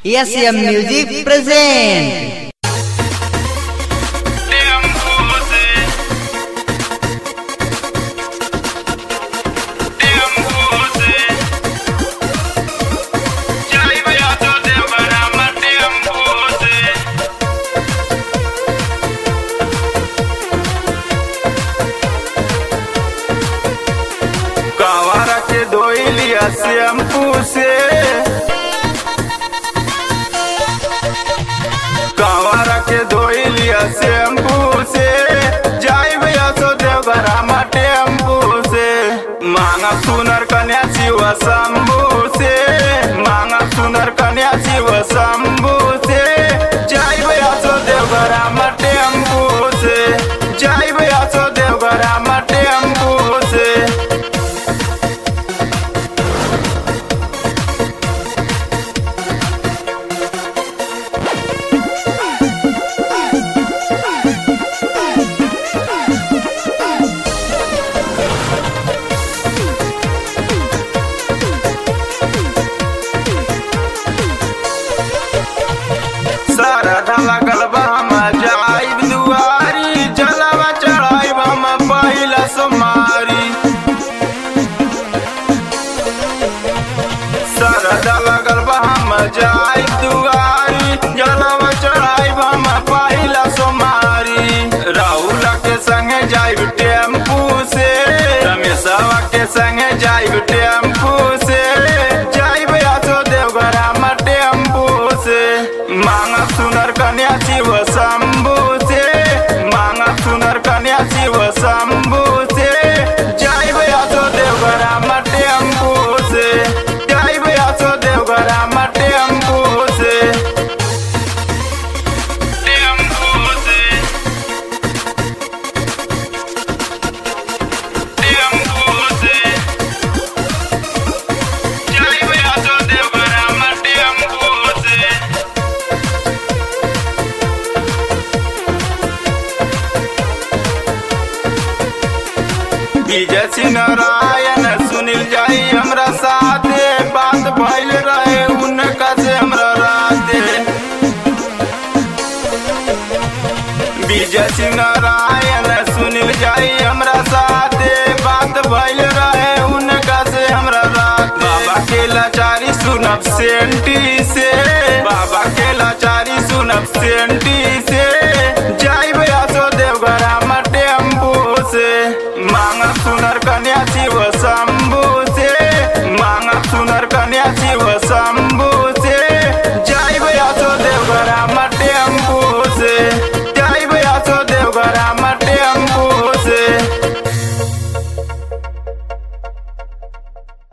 SM Music present. कावारा के धोई लिया शैम्पू से, कावारा के धोई लिया शैम्पू से, जाई भैया सो देवघरा मा टेम्पू से। मांगा सुनर कन्या शिव शंभू से, मांगा सुनर कन्या शिव शंभू से, जाई भैया सो देवघरा मा टेम्पू से, जाई भैया सो देवघरा मा टेम्पू से। सरधा लगल बा हम जाइब दुआरी, जलवा चढ़ाइब हम पहिला सोमारी। सरधा लगल बा हम जाइब दुआरी, जलवा चढ़ाइब हम पहिला सोमारी। राहुल के संगे जाइब टेम्पू से, रमेशवा के संगे जाइब टेम्पू से, जाइब आसो देवघरा मा टेम्पू से। मांगा सुनर कन्या शिव शंभू से, मांगा सुनर कन्या शिव शंभू से, जाइब आसो देवघरा मा टेम्पू से, जाइब आसो देवघरा मा टेम्पू से। टेम्पू से, टेम्पू से, जाइब आसो देवघरा मा टेम्पू से। विजय सिंह नारायण सुनील जाई हमरा साथे, बात भइल रहे उनका से हमरा राते। विजय सिंह नारायण सुनील जाई हमरा साथे, बात भइल रहे उनका से हमरा राते। बाबा के लाचारी सुनब सेंटी से,